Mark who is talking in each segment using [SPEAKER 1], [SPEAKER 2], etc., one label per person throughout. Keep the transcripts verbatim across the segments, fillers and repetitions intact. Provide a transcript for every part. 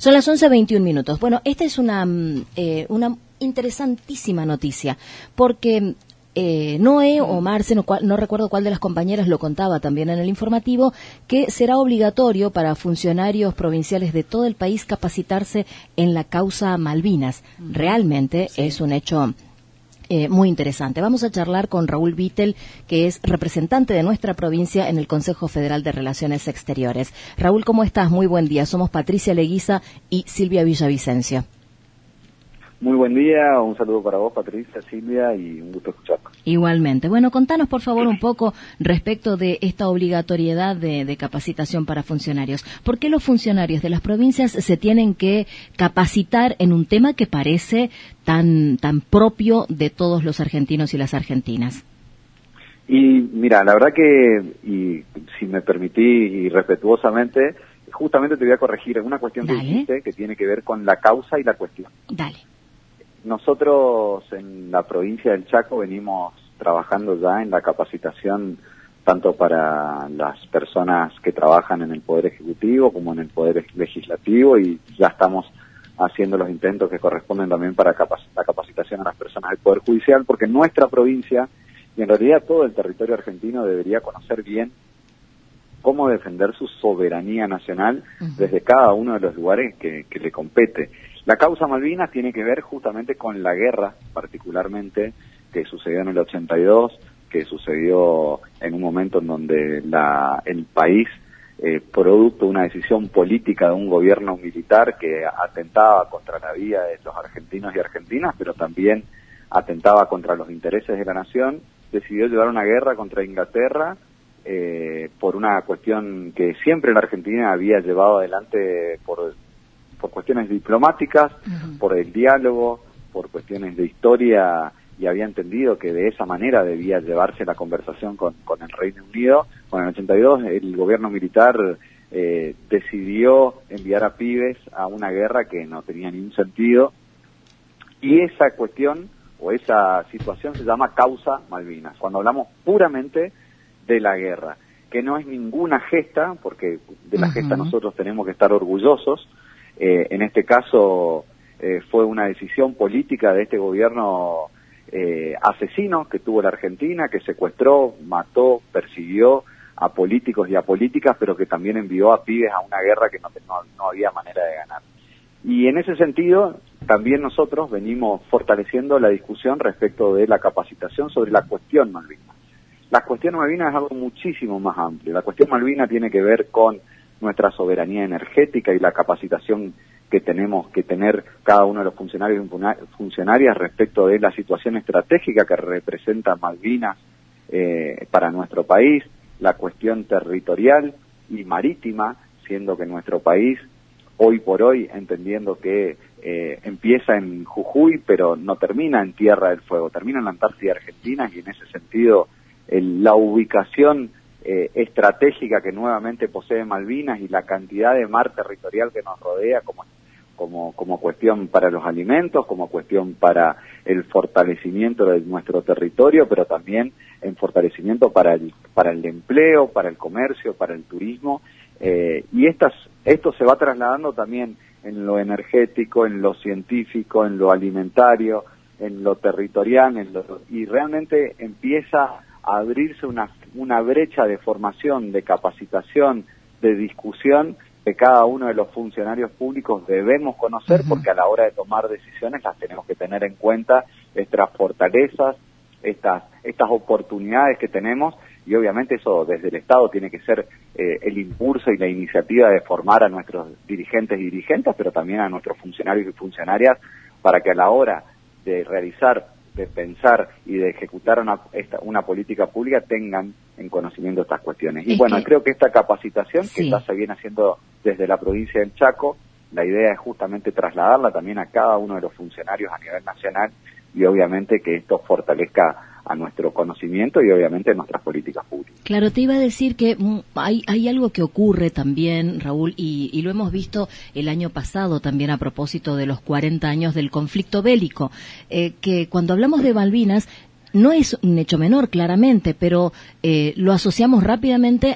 [SPEAKER 1] Son las once veintiún minutos. Bueno, esta es una, eh, una interesantísima noticia, porque eh, Noé o Marce, no, no recuerdo cuál de las compañeras lo contaba también en el informativo, que será obligatorio para funcionarios provinciales de todo el país capacitarse en la causa Malvinas. Realmente sí. Es un hecho Eh, muy interesante. Vamos a charlar con Raúl Vittel, que es representante de nuestra provincia en el Consejo Federal de Relaciones Exteriores. Raúl, ¿cómo estás? Muy buen día. Somos Patricia Leguiza y Silvia Villavicencio.
[SPEAKER 2] Muy buen día, un saludo para vos, Patricia, Silvia, y un gusto escucharnos.
[SPEAKER 1] Igualmente. Bueno, contanos por favor un poco respecto de esta obligatoriedad de, de capacitación para funcionarios. ¿Por qué los funcionarios de las provincias se tienen que capacitar en un tema que parece tan, tan propio de todos los argentinos y las argentinas?
[SPEAKER 2] Y mira, la verdad que, y si me permití y respetuosamente, justamente te voy a corregir una cuestión
[SPEAKER 1] Dale.
[SPEAKER 2] que dijiste que tiene que ver con la causa y la cuestión.
[SPEAKER 1] Dale.
[SPEAKER 2] Nosotros en la provincia del Chaco venimos trabajando ya en la capacitación tanto para las personas que trabajan en el Poder Ejecutivo como en el Poder Legislativo, y ya estamos haciendo los intentos que corresponden también para capac- la capacitación a las personas del Poder Judicial, porque nuestra provincia y en realidad todo el territorio argentino debería conocer bien cómo defender su soberanía nacional uh-huh. desde cada uno de los lugares que, que le compete. La causa Malvinas tiene que ver justamente con la guerra, particularmente, que sucedió en el ochenta y dos, que sucedió en un momento en donde la, el país, eh, producto de una decisión política de un gobierno militar que atentaba contra la vida de los argentinos y argentinas, pero también atentaba contra los intereses de la nación, decidió llevar una guerra contra Inglaterra, eh, por una cuestión que siempre la Argentina había llevado adelante por... por cuestiones diplomáticas, uh-huh. por el diálogo, por cuestiones de historia, y había entendido que de esa manera debía llevarse la conversación con, con el Reino Unido. Con el ochenta y dos el gobierno militar eh, decidió enviar a pibes a una guerra que no tenía ningún sentido, y esa cuestión o esa situación se llama causa Malvinas, cuando hablamos puramente de la guerra, que no es ninguna gesta, porque de la uh-huh. gesta nosotros tenemos que estar orgullosos. Eh, en este caso eh, fue una decisión política de este gobierno eh, asesino que tuvo la Argentina, que secuestró, mató, persiguió a políticos y a políticas, pero que también envió a pibes a una guerra que no, no, no había manera de ganar. Y en ese sentido, también nosotros venimos fortaleciendo la discusión respecto de la capacitación sobre la cuestión Malvinas. La cuestión Malvinas es algo muchísimo más amplio. La cuestión Malvinas tiene que ver con nuestra soberanía energética y la capacitación que tenemos que tener cada uno de los funcionarios y funcionarias respecto de la situación estratégica que representa Malvinas eh, para nuestro país, la cuestión territorial y marítima, siendo que nuestro país, hoy por hoy, entendiendo que eh, empieza en Jujuy, pero no termina en Tierra del Fuego, termina en la Antártida Argentina, y en ese sentido el, la ubicación Eh, estratégica que nuevamente posee Malvinas y la cantidad de mar territorial que nos rodea como, como, como cuestión para los alimentos, como cuestión para el fortalecimiento de nuestro territorio, pero también en fortalecimiento para el, para el empleo, para el comercio, para el turismo, eh, y estas, esto se va trasladando también en lo energético, en lo científico, en lo alimentario, en lo territorial, en lo, y realmente empieza a abrirse una, una brecha de formación, de capacitación, de discusión que cada uno de los funcionarios públicos debemos conocer, uh-huh. porque a la hora de tomar decisiones las tenemos que tener en cuenta, estas fortalezas, estas, estas oportunidades que tenemos, y obviamente eso desde el Estado tiene que ser eh, el impulso y la iniciativa de formar a nuestros dirigentes y dirigentes, pero también a nuestros funcionarios y funcionarias, para que a la hora de realizar, de pensar y de ejecutar una, esta, una política pública tengan en conocimiento estas cuestiones. Y es bueno, que... creo que esta capacitación sí. que ya se viene haciendo desde la provincia del Chaco, la idea es justamente trasladarla también a cada uno de los funcionarios a nivel nacional, y obviamente que esto fortalezca a nuestro conocimiento y obviamente nuestras políticas públicas.
[SPEAKER 1] Claro, te iba a decir que mm, hay, hay algo que ocurre también, Raúl, y, y lo hemos visto el año pasado también a propósito de los cuarenta años del conflicto bélico, eh, que cuando hablamos de Malvinas no es un hecho menor, claramente, pero eh, lo asociamos rápidamente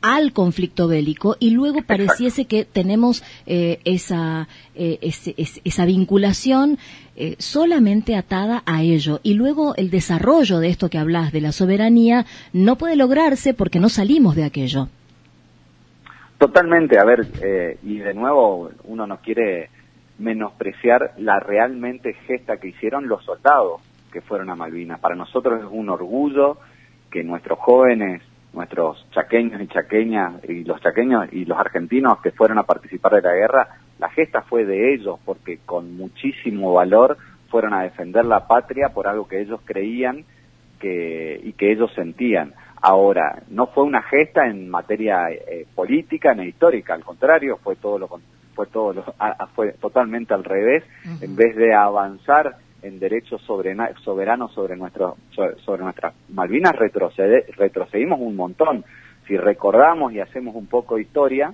[SPEAKER 1] al conflicto bélico y luego pareciese Exacto. que tenemos eh, esa, eh, ese, es, esa vinculación eh, solamente atada a ello. Y luego el desarrollo de esto que hablas de la soberanía no puede lograrse porque no salimos de aquello.
[SPEAKER 2] Totalmente, a ver, eh, y de nuevo uno no quiere menospreciar la realmente gesta que hicieron los soldados que fueron a Malvinas. Para nosotros es un orgullo que nuestros jóvenes, nuestros chaqueños y chaqueñas, y los chaqueños y los argentinos que fueron a participar de la guerra, la gesta fue de ellos, porque con muchísimo valor fueron a defender la patria por algo que ellos creían que y que ellos sentían. Ahora, no fue una gesta en materia eh, política ni histórica, al contrario, fue todo lo fue todo lo, a, fue totalmente al revés. Uh-huh. En vez de avanzar en derechos soberanos sobre nuestro sobre nuestras Malvinas, retrocede, retrocedimos un montón. Si recordamos y hacemos un poco de historia,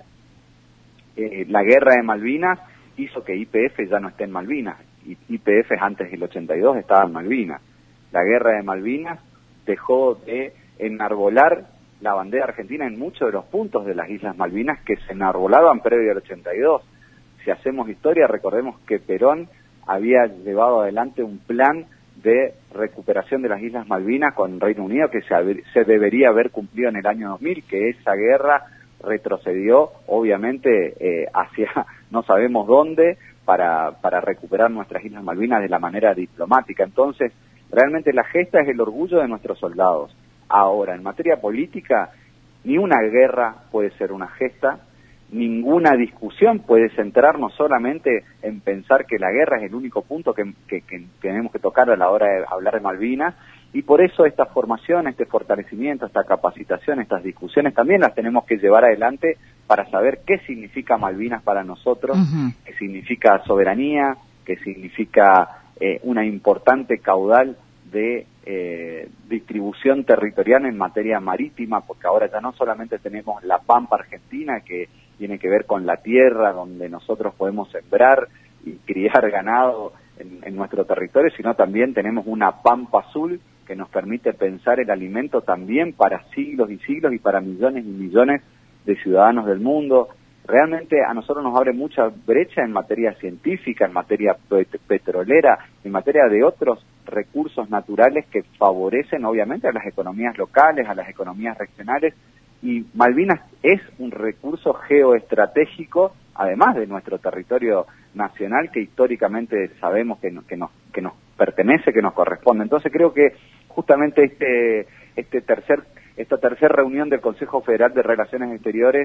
[SPEAKER 2] eh, la guerra de Malvinas hizo que Y P F ya no esté en Malvinas. Y Y P F antes del ochenta y dos estaba en Malvinas. La guerra de Malvinas dejó de enarbolar la bandera argentina en muchos de los puntos de las Islas Malvinas que se enarbolaban previo al ochenta y dos. Si hacemos historia, recordemos que Perón había llevado adelante un plan de recuperación de las Islas Malvinas con Reino Unido que se, se debería haber cumplido en el año dos mil, que esa guerra retrocedió, obviamente, eh, hacia no sabemos dónde, para, para recuperar nuestras Islas Malvinas de la manera diplomática. Entonces, realmente la gesta es el orgullo de nuestros soldados. Ahora, en materia política, ni una guerra puede ser una gesta, ninguna discusión puede centrarnos solamente en pensar que la guerra es el único punto que, que, que tenemos que tocar a la hora de hablar de Malvinas, y por eso esta formación, este fortalecimiento, esta capacitación, estas discusiones también las tenemos que llevar adelante para saber qué significa Malvinas para nosotros, uh-huh. qué significa soberanía, qué significa eh, una importante caudal de eh, distribución territorial en materia marítima, porque ahora ya no solamente tenemos la Pampa Argentina, que tiene que ver con la tierra donde nosotros podemos sembrar y criar ganado en, en nuestro territorio, sino también tenemos una Pampa Azul que nos permite pensar el alimento también para siglos y siglos y para millones y millones de ciudadanos del mundo. Realmente a nosotros nos abre mucha brecha en materia científica, en materia pet- petrolera, en materia de otros recursos naturales que favorecen obviamente a las economías locales, a las economías regionales, y Malvinas es un recurso geoestratégico, además de nuestro territorio nacional, que históricamente sabemos que, no, que, nos, que nos pertenece, que nos corresponde. Entonces creo que justamente este, este tercer, esta tercera reunión del Consejo Federal de Relaciones Exteriores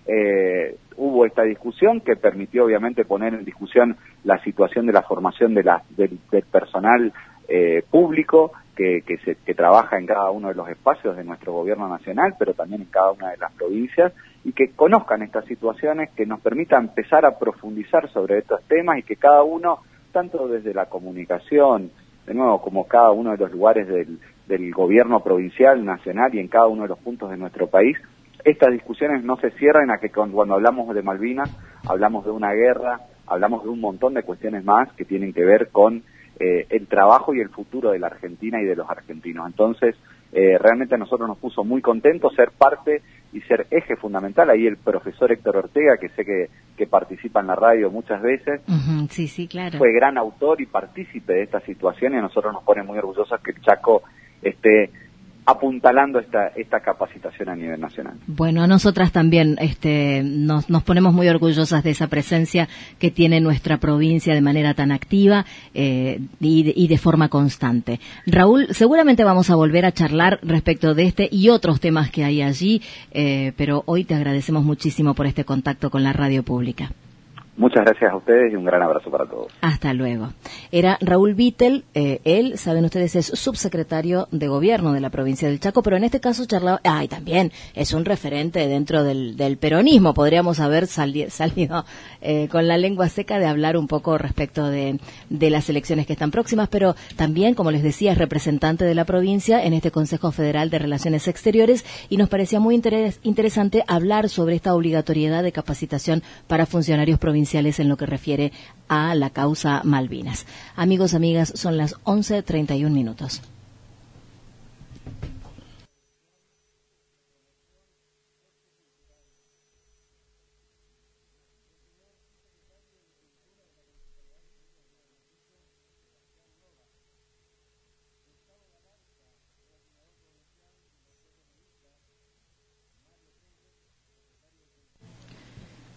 [SPEAKER 2] eh, hubo esta discusión que permitió obviamente poner en discusión la situación de la formación de la, del, del personal eh, público que, que, se, que trabaja en cada uno de los espacios de nuestro gobierno nacional, pero también en cada una de las provincias, y que conozcan estas situaciones, que nos permita empezar a profundizar sobre estos temas y que cada uno, tanto desde la comunicación, de nuevo, como cada uno de los lugares del, del gobierno provincial, nacional y en cada uno de los puntos de nuestro país, estas discusiones no se cierren a que cuando hablamos de Malvinas, hablamos de una guerra, hablamos de un montón de cuestiones más que tienen que ver con eh, el trabajo y el futuro de la Argentina y de los argentinos. Entonces, eh, realmente a nosotros nos puso muy contentos ser parte y ser eje fundamental. Ahí el profesor Héctor Ortega, que sé que, que participa en la radio muchas veces,
[SPEAKER 1] uh-huh, sí, sí, claro.
[SPEAKER 2] Fue gran autor y partícipe de esta situación, y a nosotros nos pone muy orgullosos que el Chaco esté apuntalando esta esta capacitación a nivel nacional.
[SPEAKER 1] Bueno, a nosotras también este, nos, nos ponemos muy orgullosas de esa presencia que tiene nuestra provincia de manera tan activa eh, y, de, y de forma constante. Raúl, seguramente vamos a volver a charlar respecto de este y otros temas que hay allí, eh, pero hoy te agradecemos muchísimo por este contacto con la radio pública.
[SPEAKER 2] Muchas gracias a ustedes y un gran abrazo para todos.
[SPEAKER 1] Hasta luego. Era Raúl Vittel, eh, él, saben ustedes, es subsecretario de Gobierno de la provincia del Chaco, pero en este caso charlaba, ah, y también es un referente dentro del, del peronismo, podríamos haber sali, salido eh, con la lengua seca de hablar un poco respecto de, de las elecciones que están próximas, pero también, como les decía, es representante de la provincia en este Consejo Federal de Relaciones Exteriores, y nos parecía muy interes, interesante hablar sobre esta obligatoriedad de capacitación para funcionarios provinciales en lo que refiere a la causa Malvinas. Amigos, amigas, son las once treinta y un minutos.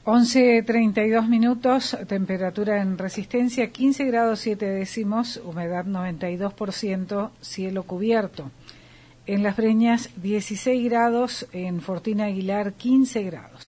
[SPEAKER 3] once treinta y dos minutos, temperatura en Resistencia quince grados siete décimos, humedad noventa y dos por ciento, cielo cubierto. En Las Breñas dieciséis grados, en Fortín Aguilar quince grados.